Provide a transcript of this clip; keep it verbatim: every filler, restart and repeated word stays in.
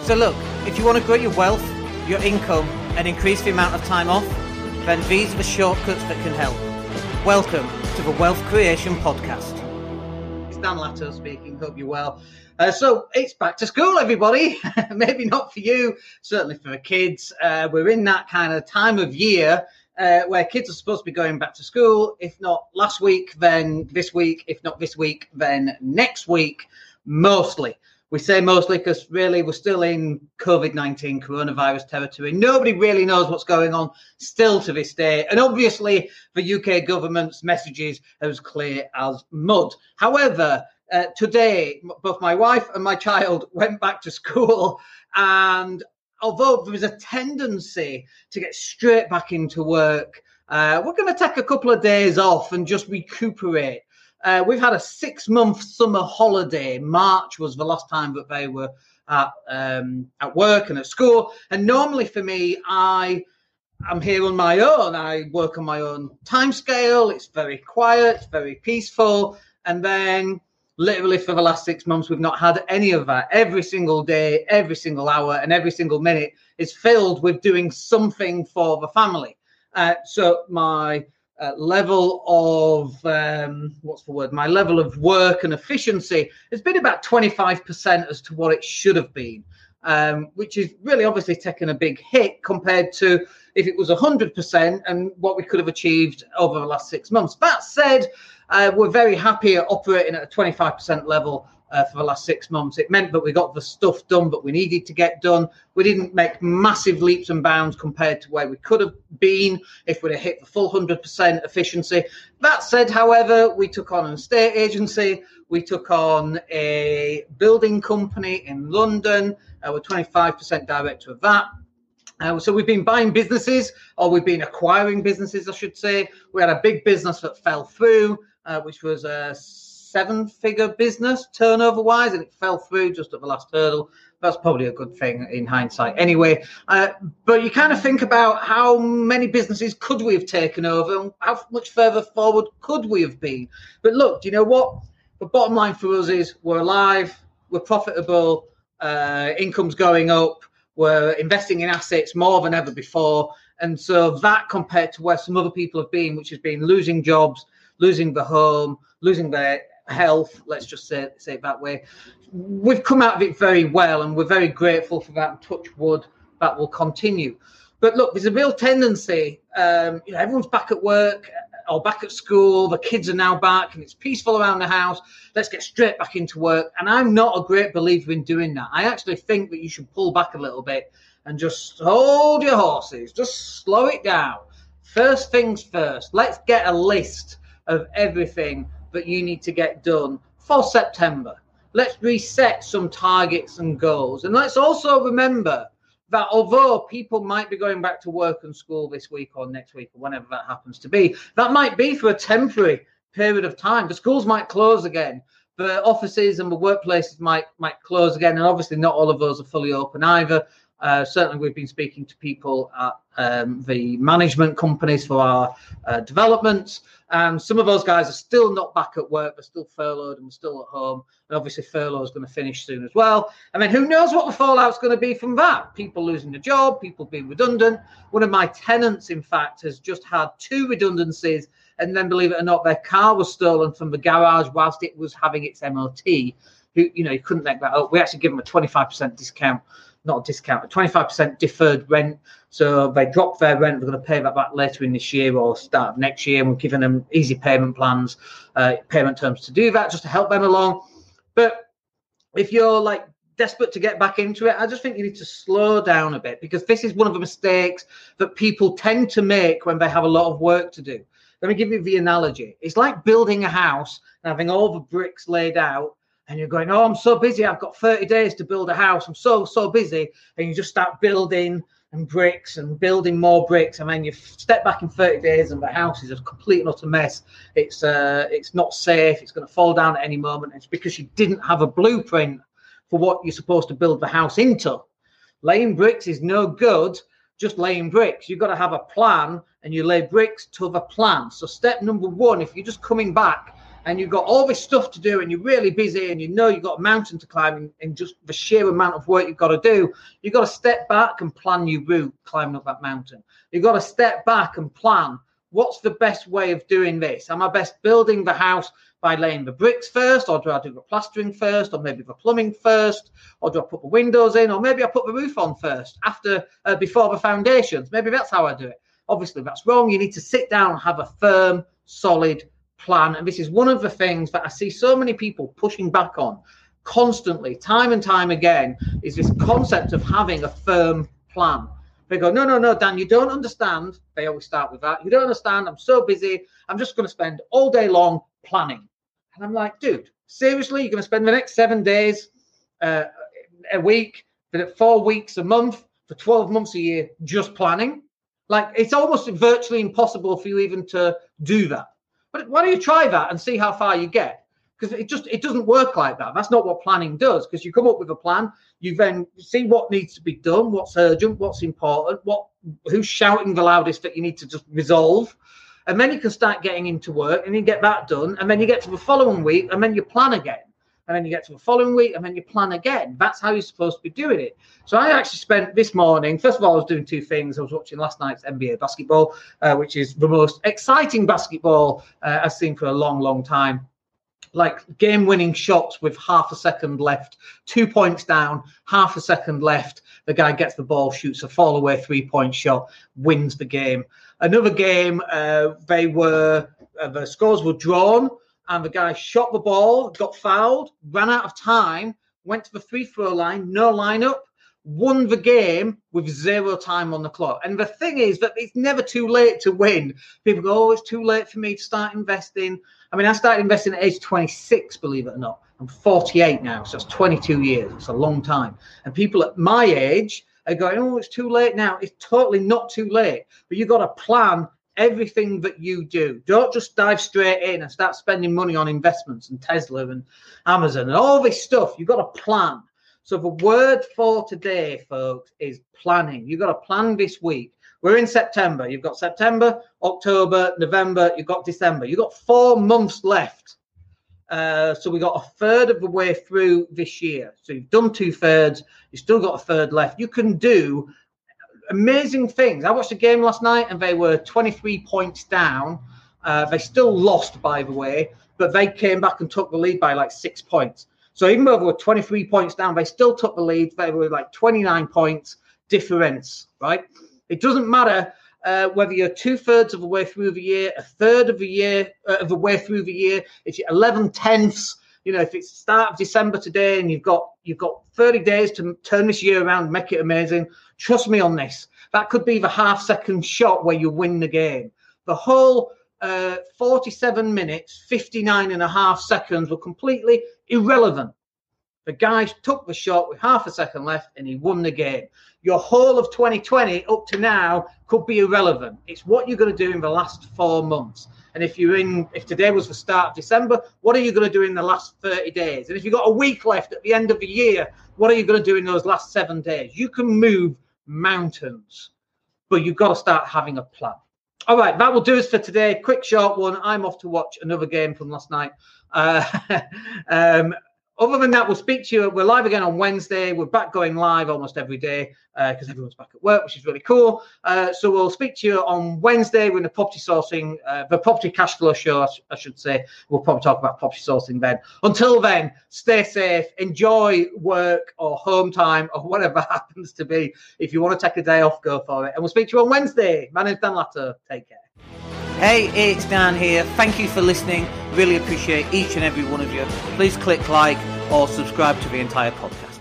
So look, if you want to grow your wealth, your income, and increase the amount of time off, then these are the shortcuts that can help. Welcome to the Wealth Creation Podcast. It's Dan Latto speaking, hope you're well. Uh, so it's back to school, everybody. Maybe not for you, certainly for the kids. Uh, we're in that kind of time of year uh, where kids are supposed to be going back to school. If not last week, then this week. If not this week, then next week, mostly. We say mostly because really we're still in COVID nineteen coronavirus territory. Nobody really knows what's going on still to this day. And obviously the U K government's messages are as clear as mud. However, uh, today, both my wife and my child went back to school. And although there was a tendency to get straight back into work, uh, we're going to take a couple of days off and just recuperate. Uh, we've had a six-month summer holiday. March was the last time that they were at, um, at work and at school. And normally for me, I am here on my own. I work on my own timescale. It's very quiet. It's very peaceful. And then literally for the last six months, we've not had any of that. Every single day, every single hour, and every single minute is filled with doing something for the family. Uh, so my... Uh, level of, um, what's the word, my level of work and efficiency has been about twenty-five percent as to what it should have been, um, which is really obviously taken a big hit compared to if it was one hundred percent and what we could have achieved over the last six months. That said, uh, we're very happy at operating at a twenty-five percent level Uh, for the last six months. It meant that we got the stuff done that we needed to get done. We didn't make massive leaps and bounds compared to where we could have been if we'd have hit the full one hundred percent efficiency. That said, however, we took on an estate agency. We took on a building company in London. Uh, we're twenty-five percent director of that. Uh, so we've been buying businesses, or we've been acquiring businesses, I should say. We had a big business that fell through, uh, which was a seven-figure business turnover-wise, and it fell through just at the last hurdle. That's probably a good thing in hindsight anyway. Uh, but you kind of think about how many businesses could we have taken over and how much further forward could we have been. But look, do you know what? The bottom line for us is we're alive, we're profitable, uh, income's going up, we're investing in assets more than ever before. And so that compared to where some other people have been, which has been losing jobs, losing the home, losing their health, let's just say, say it that way. We've come out of it very well, and we're very grateful for that, and touch wood, that will continue. But look, there's a real tendency, um, you know, everyone's back at work or back at school, the kids are now back, and it's peaceful around the house. Let's get straight back into work. And I'm not a great believer in doing that. I actually think that you should pull back a little bit and just hold your horses, just slow it down. First things first, let's get a list of everything that you need to get done for September. Let's reset some targets and goals. And let's also remember that although people might be going back to work and school this week or next week or whenever that happens to be, that might be for a temporary period of time. The schools might close again. The offices and the workplaces might might close again. And obviously not all of those are fully open either. Uh, certainly, we've been speaking to people at um, the management companies for our uh, developments. And some of those guys are still not back at work. They're still furloughed and still at home. And obviously, furlough is going to finish soon as well. And then who knows what the fallout's going to be from that? People losing their job, people being redundant. One of my tenants, in fact, has just had two redundancies. And then, believe it or not, their car was stolen from the garage whilst it was having its M O T. Who, you know, you couldn't make that up. We actually give them a twenty-five percent discount. Not a discount, a twenty-five percent deferred rent. So they drop their rent. They're going to pay that back later in this year or start of next year. And we're giving them easy payment plans, uh, payment terms to do that, just to help them along. But if you're like desperate to get back into it, I just think you need to slow down a bit, because this is one of the mistakes that people tend to make when they have a lot of work to do. Let me give you the analogy. It's like building a house and having all the bricks laid out. And you're going, oh, I'm so busy. I've got thirty days to build a house. I'm so, so busy. And you just start building and bricks and building more bricks. And then you step back in thirty days and the house is a complete and utter mess. It's uh, it's not safe. It's going to fall down at any moment. It's because you didn't have a blueprint for what you're supposed to build the house into. Laying bricks is no good, just laying bricks. You've got to have a plan, and you lay bricks to the plan. So step number one, if you're just coming back and you've got all this stuff to do and you're really busy and you know you've got a mountain to climb and, and just the sheer amount of work you've got to do, you've got to step back and plan your route climbing up that mountain. You've got to step back and plan, what's the best way of doing this? Am I best building the house by laying the bricks first, or do I do the plastering first, or maybe the plumbing first, or do I put the windows in, or maybe I put the roof on first after uh, before the foundations? Maybe that's how I do it. Obviously, that's wrong. You need to sit down and have a firm, solid plan. And this is one of the things that I see so many people pushing back on constantly, time and time again, is this concept of having a firm plan. They go, no, no, no, Dan, you don't understand. They always start with that. You don't understand. I'm so busy. I'm just going to spend all day long planning. And I'm like, dude, seriously, you're going to spend the next seven days uh, a week, for four weeks a month, for twelve months a year, just planning? Like, it's almost virtually impossible for you even to do that. But why don't you try that and see how far you get? Because it just, it doesn't work like that. That's not what planning does. Because you come up with a plan, you then see what needs to be done, what's urgent, what's important, what, who's shouting the loudest that you need to just resolve. And then you can start getting into work and you get that done. And then you get to the following week and then you plan again. And then you get to the following week and then you plan again. That's how you're supposed to be doing it. So I actually spent this morning, first of all, I was doing two things. I was watching last night's N B A basketball, uh, which is the most exciting basketball uh, I've seen for a long, long time. Like game-winning shots with half a second left, two points down, half a second left. The guy gets the ball, shoots a fall-away three-point shot, wins the game. Another game, uh, they were uh, the scores were drawn, and the guy shot the ball, got fouled, ran out of time, went to the free-throw line, no lineup, won the game with zero time on the clock. And the thing is that it's never too late to win. People go, oh, it's too late for me to start investing. I mean, I started investing at age twenty-six, believe it or not. I'm forty-eight now, so that's twenty-two years. It's a long time. And people at my age are going, oh, it's too late now. It's totally not too late. But you've got to plan everything that you do. Don't just dive straight in and start spending money on investments and Tesla and Amazon and all this stuff. You've got to plan. So the word for today, folks, is planning. You've got to plan this week. We're in September. You've got September, October, November. You've got December. You've got four months left. Uh, so we got a third of the way through this year. So you've done two thirds. You've still got a third left. You can do amazing things. I watched a game last night and they were twenty-three points down. Uh, they still lost, by the way, but they came back and took the lead by like six points. So even though they were twenty-three points down, they still took the lead. They were like twenty-nine points difference, right? It doesn't matter uh, whether you're two-thirds of the way through the year, a third of the year uh, of the way through the year, if you're eleven tenths, you know, if it's the start of December today and you've got you've got thirty days to turn this year around, make it amazing, trust me on this. That could be the half-second shot where you win the game. The whole uh, forty-seven minutes, fifty-nine and a half seconds were completely irrelevant. The guy took the shot with half a second left and he won the game. Your whole of twenty twenty up to now could be irrelevant. It's what you're going to do in the last four months. And if you're in, if today was the start of December, what are you going to do in the last thirty days? And if you've got a week left at the end of the year, what are you going to do in those last seven days? You can move mountains, but you've got to start having a plan. All right, that will do us for today. Quick, short one. I'm off to watch another game from last night. Uh, um, Other than that, we'll speak to you. We're live again on Wednesday. We're back going live almost every day because uh, everyone's back at work, which is really cool. Uh, so we'll speak to you on Wednesday with the property sourcing, uh, the property cash flow show, I, sh- I should say. We'll probably talk about property sourcing then. Until then, stay safe, enjoy work or home time or whatever happens to be. If you want to take a day off, go for it. And we'll speak to you on Wednesday. My name's Dan Latto. Take care. Hey, it's Dan here. Thank you for listening. Really appreciate each and every one of you. Please click like or subscribe to the entire podcast.